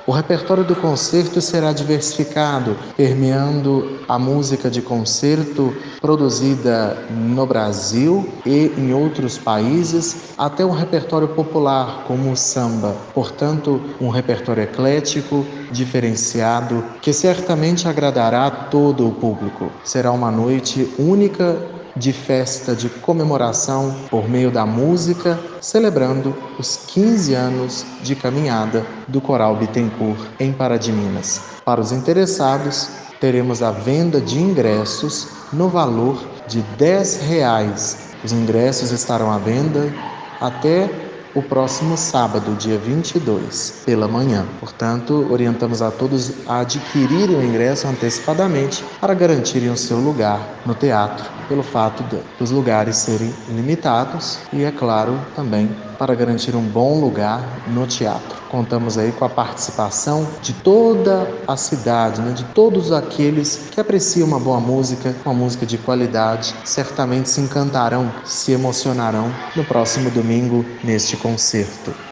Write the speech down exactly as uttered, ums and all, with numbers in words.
O repertório do concerto será diversificado, permeando a música de concerto produzida no Brasil e em outros países, até um repertório popular, como o samba. Portanto, um repertório eclético, diferenciado, que certamente agradará a todo o público. Será uma noite única de festa de comemoração por meio da música, celebrando os quinze anos de caminhada do Coral Bittencourt em Pará de Minas. Para os interessados, teremos a venda de ingressos no valor de dez reais. Os ingressos estarão à venda até o próximo sábado, dia vinte e dois, pela manhã. Portanto, orientamos a todos a adquirirem o ingresso antecipadamente para garantirem o seu lugar no teatro, pelo fato de, dos lugares serem limitados e, é claro, também para garantir um bom lugar no teatro. Contamos aí com a participação de toda a cidade, né? De todos aqueles que apreciam uma boa música, uma música de qualidade, certamente se encantarão, se emocionarão no próximo domingo neste concerto.